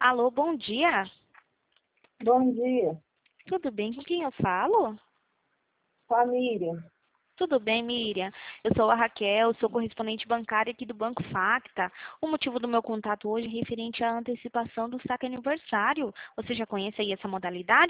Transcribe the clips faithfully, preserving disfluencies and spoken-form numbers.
Alô, bom dia. Bom dia, Tudo bem? Com quem eu falo? família. Tudo bem, Miriam? Eu sou a Raquel, sou correspondente bancária aqui do Banco Facta. O motivo do meu contato hoje é referente à antecipação do saque aniversário. Você já conhece aí essa modalidade?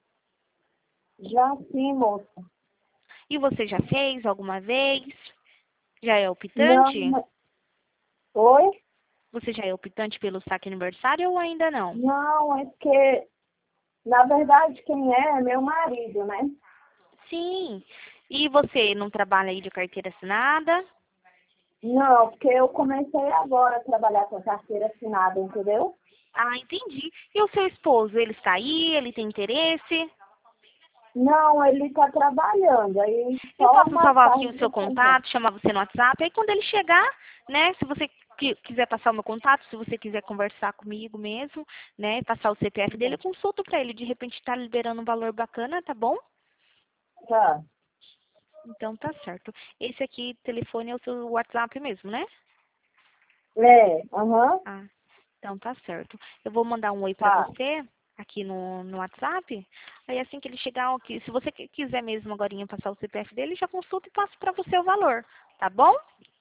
Já sim, moça. E você já fez alguma vez? Já é Não, optante? mas- oi? Você já é optante pelo saque aniversário ou ainda não? Não, é que, na verdade, quem é é meu marido, né? Sim. E você não trabalha aí de carteira assinada? Não, porque eu comecei agora a trabalhar com a carteira assinada, entendeu? Ah, entendi. E o seu esposo, ele está aí? Ele tem interesse? Não, ele está trabalhando, aí Eu só posso mais salvar aqui tarde o seu ele tá. contato, chamar você no WhatsApp. Aí quando ele chegar, né, se você qui- quiser passar o meu contato, se você quiser conversar comigo mesmo, né, passar o C P F dele, eu consulto pra ele. De repente tá liberando um valor bacana, tá bom? Tá. Então tá certo. Esse aqui, telefone é o seu WhatsApp mesmo, né? É, aham, Ah, então tá certo. Eu vou mandar um oi pra tá, você aqui no, no WhatsApp. Aí assim que ele chegar aqui, se você qui- quiser mesmo agora passar o C P F dele, já consulta e passo pra você o valor, tá bom?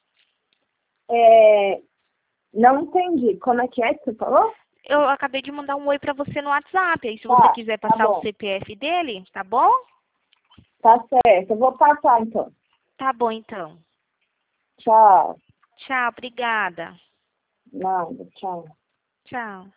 é, não entendi. Como é que é que você falou? Eu acabei de mandar um oi pra você no WhatsApp. Aí se você Tá, quiser tá passar o bom. C P F dele, tá bom? Tá certo, eu vou passar então. Tá bom então. Tchau. Tchau, obrigada. Nada, tchau. Tchau.